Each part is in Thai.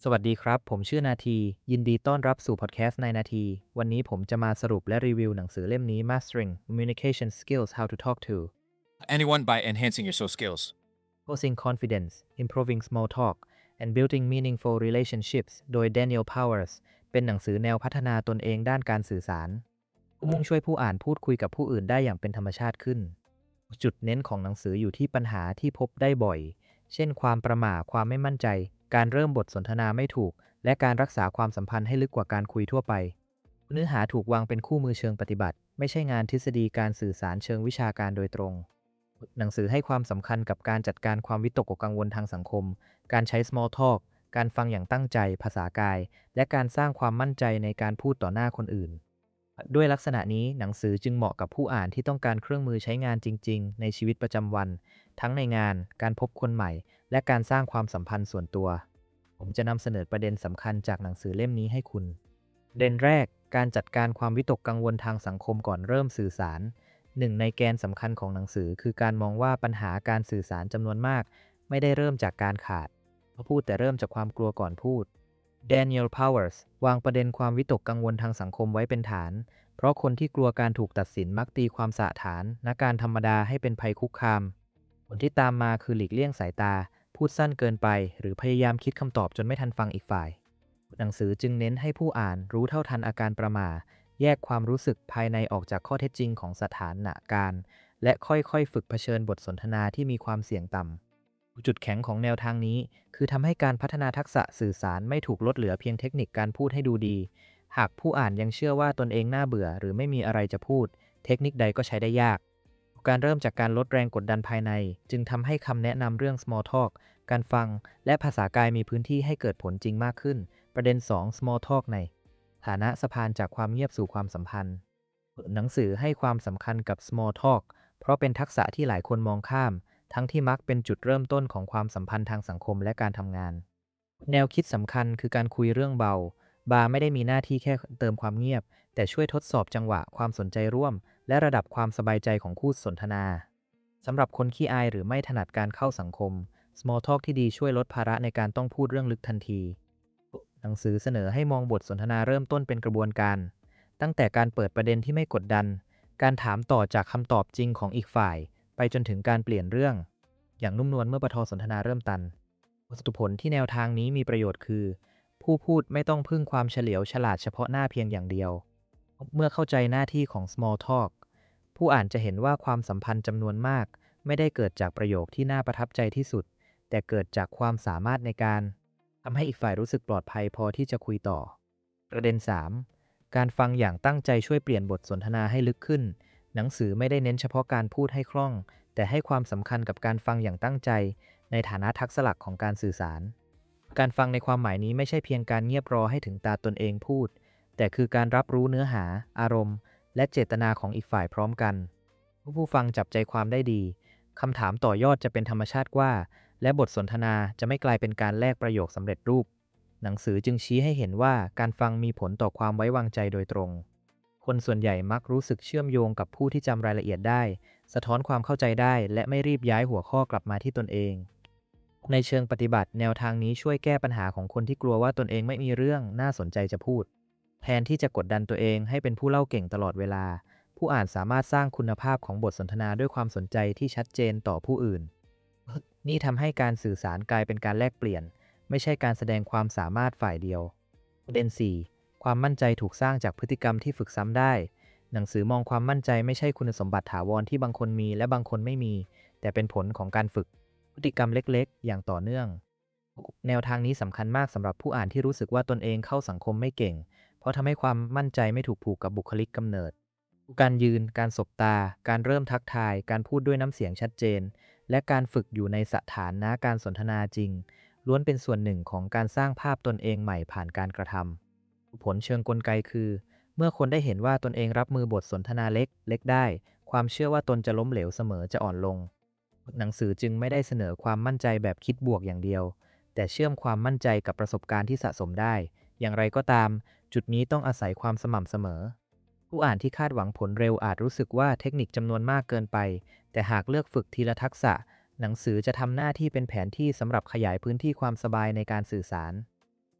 สวัสดีครับผมชื่อนาทียินดีต้อนรับสู่พอดแคสต์ในนาทีวันนี้ผมจะมาสรุปและรีวิวหนังสือเล่มนี้ Mastering Communication Skills How to Talk to anyone by enhancing your soft skills. Posing Confidence Improving Small Talk and Building Meaningful Relationships โดย Daniel Powers เป็นหนังสือแนวพัฒนาตนเองด้านการสื่อสารมุ่งช่วยผู้อ่านพูดคุยกับผู้อื่นได้อย่างเป็นธรรมชาติขึ้นจุดเน้นของหนังสืออยู่ที่ปัญหาที่พบได้บ่อยเช่นความประหม่าความไม่มั่นใจการเริ่มบทสนทนาไม่ถูกและการรักษาความสัมพันธ์ให้ลึกกว่าการคุยทั่วไปเนื้อหาถูกวางเป็นคู่มือเชิงปฏิบัติไม่ใช่งานทฤษฎีการสื่อสารเชิงวิชาการโดยตรงหนังสือให้ความสำคัญกับการจัดการความวิตกกังวลทางสังคมการใช้ small talk การฟังอย่างตั้งใจภาษากายและการสร้างความมั่นใจในการพูดต่อหน้าคนอื่นด้วยลักษณะนี้หนังสือจึงเหมาะกับผู้อ่านที่ต้องการเครื่องมือใช้งานจริงๆในชีวิตประจำวันทั้งในงานการพบคนใหม่และการสร้างความสัมพันธ์ส่วนตัวผมจะนำเสนอประเด็นสำคัญจากหนังสือเล่มนี้ให้คุณประเด็นแรกการจัดการความวิตกกังวลทางสังคมก่อนเริ่มสื่อสารหนึ่งในแกนสำคัญของหนังสือคือการมองว่าปัญหาการสื่อสารจำนวนมากไม่ได้เริ่มจากการขาดพูดแต่เริ่มจากความกลัวก่อนพูด Daniel Powers วางประเด็นความวิตกกังวลทางสังคมไว้เป็นฐานเพราะคนที่กลัวการถูกตัดสินมักตีความสะฐานณการธรรมดาให้เป็นภัยคุกคามผลที่ตามมาคือหลีกเลี่ยงสายตาพูดสั้นเกินไปหรือพยายามคิดคำตอบจนไม่ทันฟังอีกฝ่ายหนังสือจึงเน้นให้ผู้อ่านรู้เท่าทันอาการประหม่าแยกความรู้สึกภายในออกจากข้อเท็จจริงของสถานการณ์และค่อยๆฝึกเผชิญบทสนทนาที่มีความเสี่ยงต่ำจุดแข็งของแนวทางนี้คือทำให้การพัฒนาทักษะสื่อสารไม่ถูกลดเหลือเพียงเทคนิคการพูดให้ดูดีหากผู้อ่านยังเชื่อว่าตนเองน่าเบื่อหรือไม่มีอะไรจะพูดเทคนิคใดก็ใช้ได้ยากการเริ่มจากการลดแรงกดดันภายในจึงทำให้คำแนะนำเรื่อง small talk การฟังและภาษากายมีพื้นที่ให้เกิดผลจริงมากขึ้นประเด็น 2 small talk ในฐานะสะพานจากความเงียบสู่ความสัมพันธ์หนังสือให้ความสำคัญกับ small talk เพราะเป็นทักษะที่หลายคนมองข้ามทั้งที่มักเป็นจุดเริ่มต้นของความสัมพันธ์ทางสังคมและการทำงานแนวคิดสำคัญคือการคุยเรื่องเบาบาร์ไม่ได้มีหน้าที่แค่เติมความเงียบแต่ช่วยทดสอบจังหวะความสนใจร่วมและระดับความสบายใจของคู่สนทนาสำหรับคนขี้อายหรือไม่ถนัดการเข้าสังคม Small Talk ที่ดีช่วยลดภาระในการต้องพูดเรื่องลึกทันทีหนังสือเสนอให้มองบทสนทนาเริ่มต้นเป็นกระบวนการตั้งแต่การเปิดประเด็นที่ไม่กดดันการถามต่อจากคำตอบจริงของอีกฝ่ายไปจนถึงการเปลี่ยนเรื่องอย่างนุ่มนวลเมื่อปทสนทนาเริ่มตันสรุปผลที่แนวทางนี้มีประโยชน์คือผู้พูดไม่ต้องพึ่งความเฉลียวฉลาดเฉพาะหน้าเพียงอย่างเดียวเมื่อเข้าใจหน้าที่ของ small talk ผู้อ่านจะเห็นว่าความสัมพันธ์จำนวนมากไม่ได้เกิดจากประโยคที่น่าประทับใจที่สุดแต่เกิดจากความสามารถในการทำให้อีกฝ่ายรู้สึกปลอดภัยพอที่จะคุยต่อประเด็น 3 การฟังอย่างตั้งใจช่วยเปลี่ยนบทสนทนาให้ลึกขึ้นหนังสือไม่ได้เน้นเฉพาะการพูดให้คล่องแต่ให้ความสำคัญกับการฟังอย่างตั้งใจในฐานะทักษะหลักของการสื่อสารการฟังในความหมายนี้ไม่ใช่เพียงการเงียบรอให้ถึงตาตนเองพูดแต่คือการรับรู้เนื้อหาอารมณ์และเจตนาของอีกฝ่ายพร้อมกันผู้ฟังจับใจความได้ดีคำถามต่อยอดจะเป็นธรรมชาติกว่าและบทสนทนาจะไม่กลายเป็นการแลกประโยคสำเร็จรูปหนังสือจึงชี้ให้เห็นว่าการฟังมีผลต่อความไว้วางใจโดยตรงคนส่วนใหญ่มักรู้สึกเชื่อมโยงกับผู้ที่จำรายละเอียดได้สะท้อนความเข้าใจได้และไม่รีบย้ายหัวข้อกลับมาที่ตนเองในเชิงปฏิบัติแนวทางนี้ช่วยแก้ปัญหาของคนที่กลัวว่าตนเองไม่มีเรื่องน่าสนใจจะพูดแทนที่จะกดดันตัวเองให้เป็นผู้เล่าเก่งตลอดเวลาผู้อ่านสามารถสร้างคุณภาพของบทสนทนาด้วยความสนใจที่ชัดเจนต่อผู้อื่นนี่ทำให้การสื่อสารกลายเป็นการแลกเปลี่ยนไม่ใช่การแสดงความสามารถฝ่ายเดียวประเด็น 4 ความมั่นใจถูกสร้างจากพฤติกรรมที่ฝึกซ้ำได้หนังสือมองความมั่นใจไม่ใช่คุณสมบัติถาวรที่บางคนมีและบางคนไม่มีแต่เป็นผลของการฝึกพฤติกรรมเล็กๆอย่างต่อเนื่องแนวทางนี้สำคัญมากสำหรับผู้อ่านที่รู้สึกว่าตนเองเข้าสังคมไม่เก่งเพราะทำให้ความมั่นใจไม่ถูกผูกกับบุคลิกกำเนิดการยืนการสบตาการเริ่มทักทายการพูดด้วยน้ำเสียงชัดเจนและการฝึกอยู่ในสถานะการสนทนาจริงล้วนเป็นส่วนหนึ่งของการสร้างภาพตนเองใหม่ผ่านการกระทำผลเชิงกลไกคือเมื่อคนได้เห็นว่าตนเองรับมือบทสนทนาเล็กได้ความเชื่อว่าตนจะล้มเหลวเสมอจะอ่อนลงหนังสือจึงไม่ได้เสนอความมั่นใจแบบคิดบวกอย่างเดียวแต่เชื่อมความมั่นใจกับประสบการณ์ที่สะสมได้อย่างไรก็ตามจุดนี้ต้องอาศัยความสม่ำเสมอผู้อ่านที่คาดหวังผลเร็วอาจรู้สึกว่าเทคนิคจำนวนมากเกินไปแต่หากเลือกฝึกทีละทักษะหนังสือจะทำหน้าที่เป็นแผนที่สำหรับขยายพื้นที่ความสบายในการสื่อสาร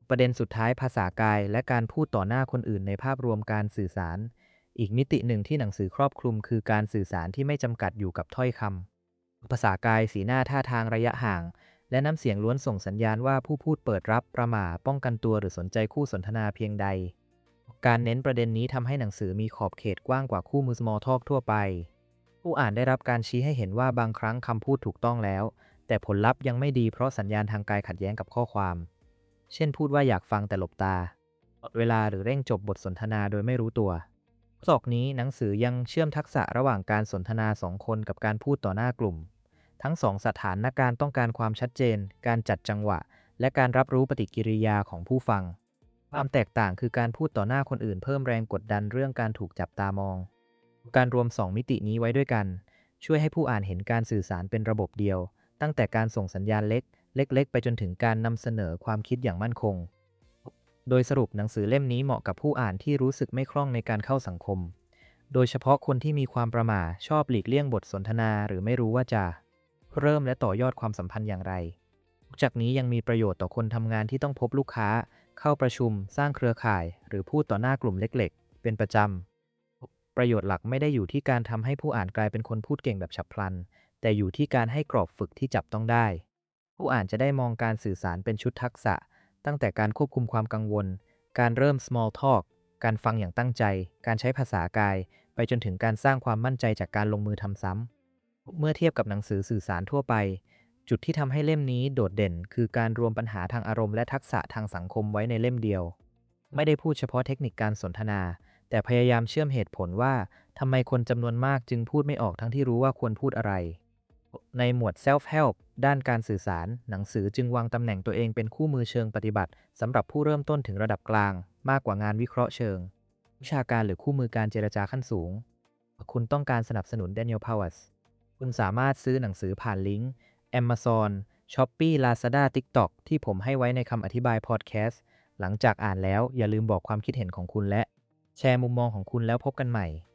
ประเด็นสุดท้ายภาษากายและการพูดต่อหน้าคนอื่นในภาพรวมการสื่อสาร อีกมิติหนึ่งที่หนังสือครอบคลุมคือการสื่อสารที่ไม่จำกัดอยู่กับถ้อยคำภาษากายสีหน้าท่าทางระยะห่างและน้ำเสียงล้วนส่งสัญญาณว่าผู้พูดเปิดรับประหม่าป้องกันตัวหรือสนใจคู่สนทนาเพียงใดการเน้นประเด็นนี้ทำให้หนังสือมีขอบเขตกว้างกว่าคู่มือ small talk ทั่วไปผู้อ่านได้รับการชี้ให้เห็นว่าบางครั้งคำพูดถูกต้องแล้วแต่ผลลัพธ์ยังไม่ดีเพราะสัญญาณทางกายขัดแย้งกับข้อความเช่นพูดว่าอยากฟังแต่หลบตาหมดเวลาหรือเร่งจบบทสนทนาโดยไม่รู้ตัวศอกนี้หนังสือยังเชื่อมทักษะระหว่างการสนทนาสองคนกับการพูดต่อหน้ากลุ่มทั้งสองสถานการณ์ต้องการความชัดเจนการจัดจังหวะและการรับรู้ปฏิกิริยาของผู้ฟังความแตกต่างคือการพูดต่อหน้าคนอื่นเพิ่มแรงกดดันเรื่องการถูกจับตามองการรวมสองมิตินี้ไว้ด้วยกันช่วยให้ผู้อ่านเห็นการสื่อสารเป็นระบบเดียวตั้งแต่การส่งสัญญาณเล็กๆไปจนถึงการนำเสนอความคิดอย่างมั่นคงโดยสรุปหนังสือเล่มนี้เหมาะกับผู้อ่านที่รู้สึกไม่คล่องในการเข้าสังคมโดยเฉพาะคนที่มีความประหม่าชอบหลีกเลี่ยงบทสนทนาหรือไม่รู้ว่าจะเริ่มและต่อยอดความสัมพันธ์อย่างไรจากนี้ยังมีประโยชน์ต่อคนทำงานที่ต้องพบลูกค้าเข้าประชุมสร้างเครือข่ายหรือพูดต่อหน้ากลุ่มเล็กๆเป็นประจำประโยชน์หลักไม่ได้อยู่ที่การทำให้ผู้อ่านกลายเป็นคนพูดเก่งแบบฉับพลันแต่อยู่ที่การให้กรอบฝึกที่จับต้องได้ผู้อ่านจะได้มองการสื่อสารเป็นชุดทักษะตั้งแต่การควบคุมความกังวลการเริ่ม small talk การฟังอย่างตั้งใจการใช้ภาษากายไปจนถึงการสร้างความมั่นใจจากการลงมือทำซ้ำเมื่อเทียบกับหนังสือสื่อสารทั่วไปจุดที่ทำให้เล่มนี้โดดเด่นคือการรวมปัญหาทางอารมณ์และทักษะทางสังคมไว้ในเล่มเดียวไม่ได้พูดเฉพาะเทคนิคการสนทนาแต่พยายามเชื่อมเหตุผลว่าทำไมคนจำนวนมากจึงพูดไม่ออกทั้งที่รู้ว่าควรพูดอะไรในหมวด self-help ด้านการสื่อสารหนังสือจึงวางตำแหน่งตัวเองเป็นคู่มือเชิงปฏิบัติสำหรับผู้เริ่มต้นถึงระดับกลางมากกว่างานวิเคราะห์เชิงวิชาการหรือคู่มือการเจรจาขั้นสูงคุณต้องการสนับสนุน Daniel Powers คุณสามารถซื้อหนังสือผ่านลิงก์ Amazon Shopee Lazada TikTok ที่ผมให้ไว้ในคำอธิบายพอดแคสต์หลังจากอ่านแล้วอย่าลืมบอกความคิดเห็นของคุณและแชร์มุมมองของคุณแล้วพบกันใหม่